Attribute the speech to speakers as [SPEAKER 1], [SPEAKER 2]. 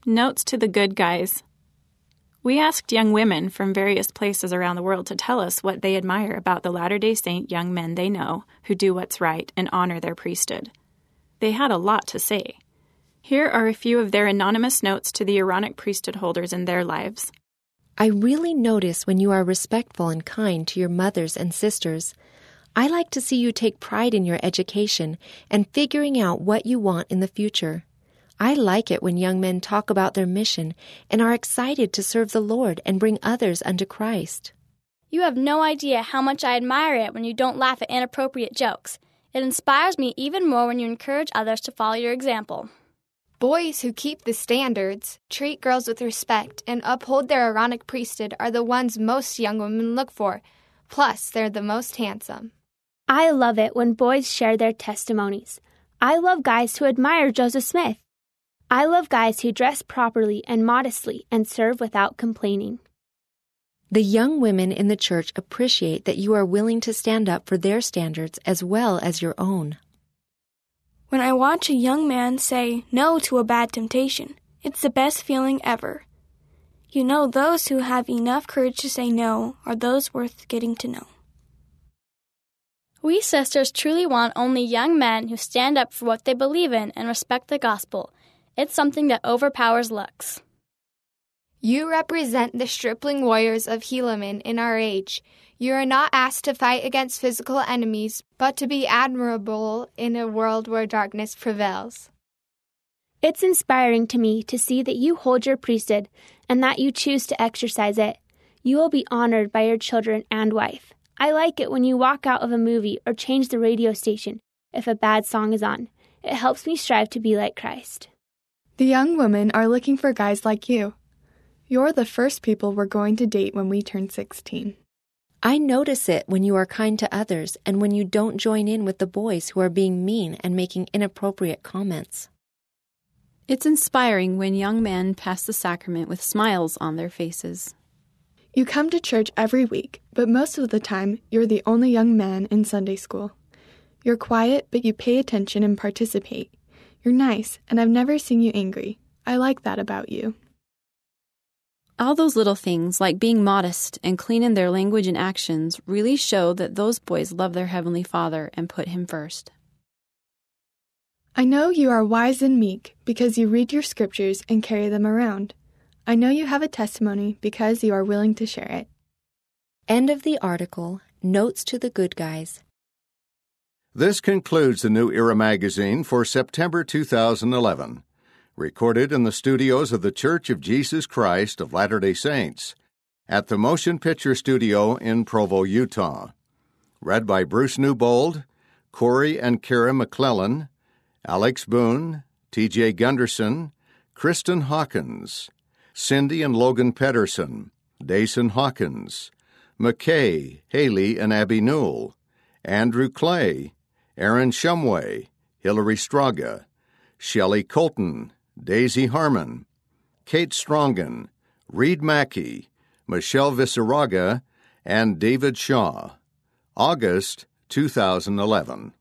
[SPEAKER 1] Notes to the Good Guys. We asked young women from various places around the world to tell us what they admire about the Latter-day Saint young men they know who do what's right and honor their priesthood. They had a lot to say. Here are a few of their anonymous notes to the Aaronic priesthood holders in their lives.
[SPEAKER 2] I really notice when you are respectful and kind to your mothers and sisters. I like to see you take pride in your education and figuring out what you want in the future. I like it when young men talk about their mission and are excited to serve the Lord and bring others unto Christ.
[SPEAKER 3] You have no idea how much I admire it when you don't laugh at inappropriate jokes. It inspires me even more when you encourage others to follow your example.
[SPEAKER 4] Boys who keep the standards, treat girls with respect, and uphold their Aaronic priesthood are the ones most young women look for. Plus, they're the most handsome.
[SPEAKER 5] I love it when boys share their testimonies. I love guys who admire Joseph Smith. I love guys who dress properly and modestly and serve without complaining.
[SPEAKER 2] The young women in the church appreciate that you are willing to stand up for their standards as well as your own.
[SPEAKER 6] When I watch a young man say no to a bad temptation, it's the best feeling ever. You know, those who have enough courage to say no are those worth getting to know.
[SPEAKER 3] We sisters truly want only young men who stand up for what they believe in and respect the gospel. It's something that overpowers looks.
[SPEAKER 4] You represent the stripling warriors of Helaman in our age. You are not asked to fight against physical enemies, but to be admirable in a world where darkness prevails.
[SPEAKER 5] It's inspiring to me to see that you hold your priesthood and that you choose to exercise it. You will be honored by your children and wife. I like it when you walk out of a movie or change the radio station if a bad song is on. It helps me strive to be like Christ.
[SPEAKER 7] The young women are looking for guys like you. You're the first people we're going to date when we turn 16.
[SPEAKER 2] I notice it when you are kind to others and when you don't join in with the boys who are being mean and making inappropriate comments.
[SPEAKER 1] It's inspiring when young men pass the sacrament with smiles on their faces.
[SPEAKER 7] You come to church every week, but most of the time you're the only young man in Sunday school. You're quiet, but you pay attention and participate. You're nice, and I've never seen you angry. I like that about you.
[SPEAKER 1] All those little things, like being modest and clean in their language and actions, really show that those boys love their Heavenly Father and put Him first.
[SPEAKER 7] I know you are wise and meek because you read your scriptures and carry them around. I know you have a testimony because you are willing to share it.
[SPEAKER 2] End of the article. Notes to the Good Guys.
[SPEAKER 8] This concludes the New Era magazine for September 2011. Recorded in the studios of the Church of Jesus Christ of Latter-day Saints at the Motion Picture Studio in Provo, Utah. Read by Bruce Newbold, Corey and Kara McClellan, Alex Boone, T.J. Gunderson, Kristen Hawkins, Cindy and Logan Pedersen, Dason Hawkins, McKay, Haley and Abby Newell, Andrew Clay, Aaron Shumway, Hillary Straga, Shelley Colton, Daisy Harmon, Kate Strongen, Reed Mackey, Michelle Visaraga, and David Shaw. August 2011.